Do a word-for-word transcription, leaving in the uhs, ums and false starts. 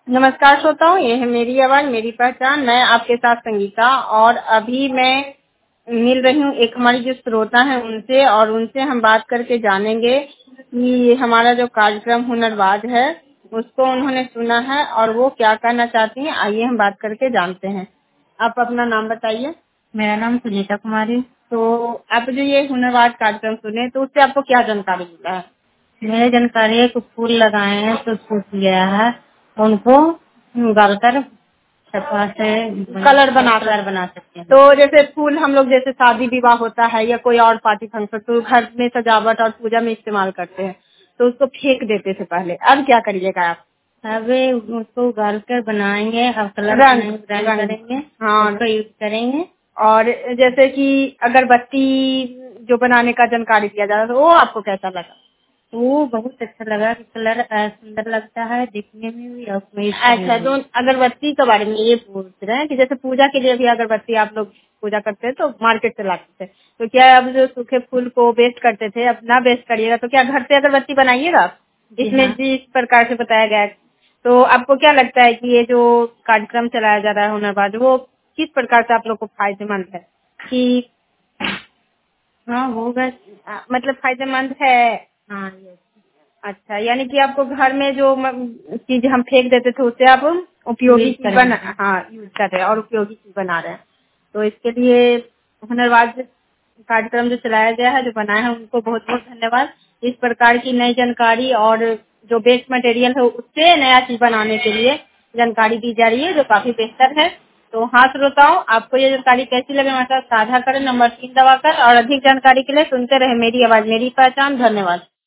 नमस्कार श्रोताओं, ये है मेरी आवाज मेरी पहचान। मैं आपके साथ संगीता और अभी मैं मिल रही हूँ एक हमारी जो श्रोता है उनसे और उनसे हम बात करके जानेंगे कि हमारा जो कार्यक्रम हुनरबाज है उसको उन्होंने सुना है और वो क्या करना चाहती हैं। आइए हम बात करके जानते हैं। आप अपना नाम बताइए। मेरा नाम सुनीता कुमारी। तो आप जो ये हुनरबाज कार्यक्रम सुने तो उससे आपको क्या जानकारी मिला है? मेरे जानकारी है कि फूल लगाए हैं तो सूख गया है, उनको डालकर छपा से कलर बना कलर बना सकते हैं। तो जैसे फूल हम लोग जैसे शादी विवाह होता है या कोई और पार्टी फंक्शन तो घर में सजावट और पूजा में इस्तेमाल करते हैं, तो उसको फेंक देते थे पहले। अब क्या करिएगा आप? अब उसको उगाल कर बनाएंगे और कलर रंग रंग रंग करेंगे, हाँ। उसको यूज करेंगे। और जैसे कि अगरबत्ती जो बनाने का जानकारी दिया जा रहा था वो आपको कैसा लगा? वो बहुत अच्छा लगा कि कलर अ, सुंदर लगता है दिखने में भी और उसमें use करने अच्छा, में तो भी। अगरबत्ती के बारे में ये पूछ रहे हैं कि जैसे पूजा के लिए भी अगरबत्ती आप लोग पूजा करते हैं तो मार्केट से लाते थे, तो क्या अब जो सूखे फूल को वेस्ट करते थे अब ना वेस्ट करिएगा तो क्या घर से अगरबत्ती बनाइएगा आप? जी इसमें हाँ। जिस प्रकार से बताया गया है, तो आपको क्या लगता है कि ये जो कार्यक्रम चलाया जा रहा है हुनरबाज वो किस प्रकार से आप लोग को फायदेमंद है कि हाँ होगा। आ, मतलब फायदेमंद है? हाँ ये अच्छा, यानी कि आपको घर में जो म- चीज हम फेंक देते थे उससे आप उपयोगी यूज चीज बना करेंगे। हाँ यूज कर रहे हैं और उपयोगी चीज बना रहे हैं। तो इसके लिए हुनरबाज कार्यक्रम जो चलाया गया है जो बनाया है उनको बहुत बहुत धन्यवाद। इस प्रकार की नई जानकारी और जो बेस्ट मटेरियल है उससे नया चीज बनाने के लिए जानकारी दी जा रही है जो काफी बेहतर है। तो हाँ श्रोताओं, आपको ये जानकारी कैसी लगे हमारे साथ साझा करें नंबर तीन दबाकर और अधिक जानकारी के लिए सुनते रहे मेरी आवाज मेरी पहचान। धन्यवाद।